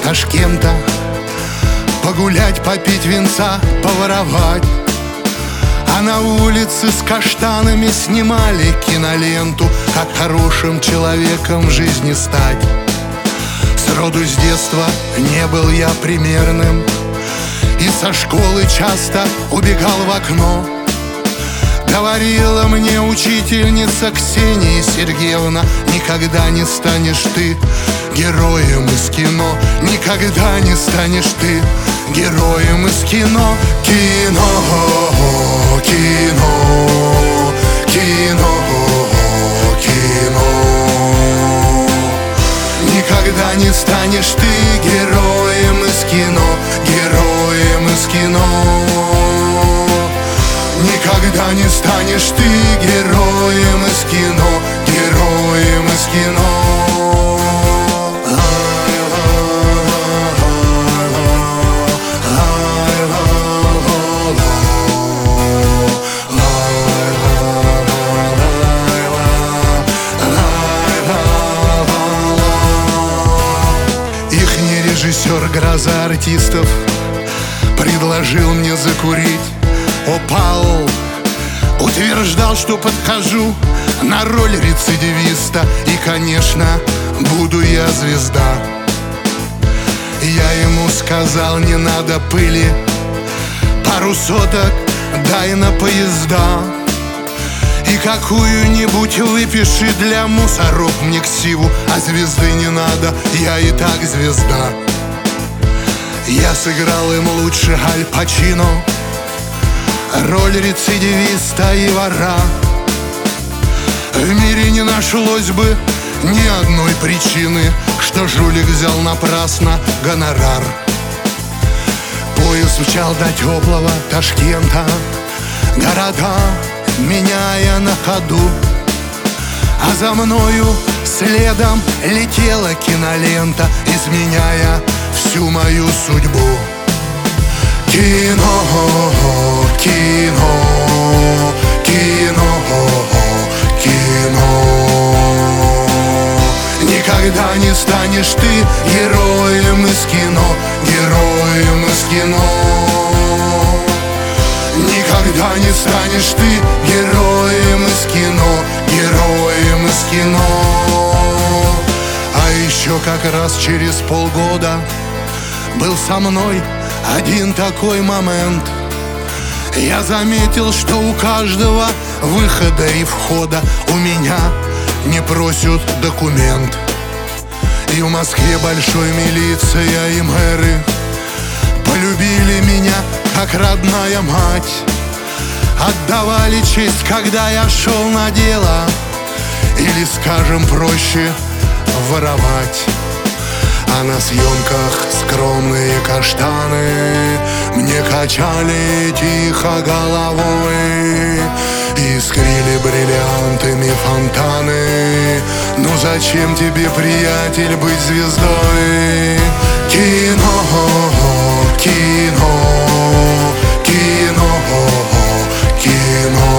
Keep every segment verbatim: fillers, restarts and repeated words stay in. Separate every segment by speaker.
Speaker 1: Ташкента, погулять, попить винца, поворовать. А на улице с каштанами снимали киноленту, как хорошим человеком в жизни стать. Сроду с детства не был я примерным, и со школы часто убегал в окно. Говорила мне учительница Ксения Сергеевна: никогда не станешь ты героем из кино, никогда не станешь ты героем из кино. Кино, кино, кино, кино. Никогда не станешь ты героем из кино, героем из кино. Никогда не станешь ты героем из кино, героем из кино. Ихний режиссер «Гроза артистов» предложил мне закурить. О, Павел утверждал, что подхожу на роль рецидивиста, и, конечно, буду я звезда. Я ему сказал: не надо пыли, пару соток дай на поезда, и какую-нибудь выпиши для мусоров мне ксиву, а звезды не надо, я и так звезда. Я сыграл им лучше Аль Пачино роль рецидивиста и вора. В мире не нашлось бы ни одной причины, что жулик взял напрасно гонорар. Поезд мчал до теплого Ташкента, города меняя на ходу, а за мною следом летела кинолента, изменяя всю мою судьбу. Кино, кино, кино, кино. Никогда не станешь ты героем из кино, героем из кино. Никогда не станешь ты героем из кино, героем из кино. А еще как раз через полгода был со мной один такой момент. Я заметил, что у каждого выхода и входа у меня не просят документ. И в Москве большой милиция и мэры полюбили меня как родная мать. Отдавали честь, когда я шел на дело, или, скажем проще, воровать. А на съемках скромные каштаны мне качали тихо головой, искрили бриллиантами фонтаны. Ну зачем тебе, приятель, быть звездой? Кино, кино, кино, кино.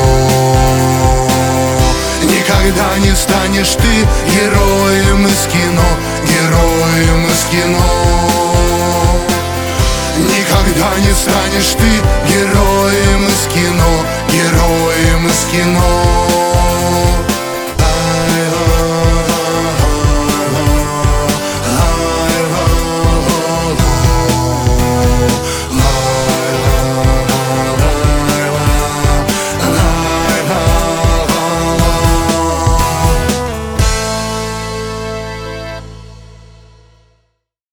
Speaker 1: Никогда не станешь ты героем из кино, героем из кино. Никогда не станешь ты героем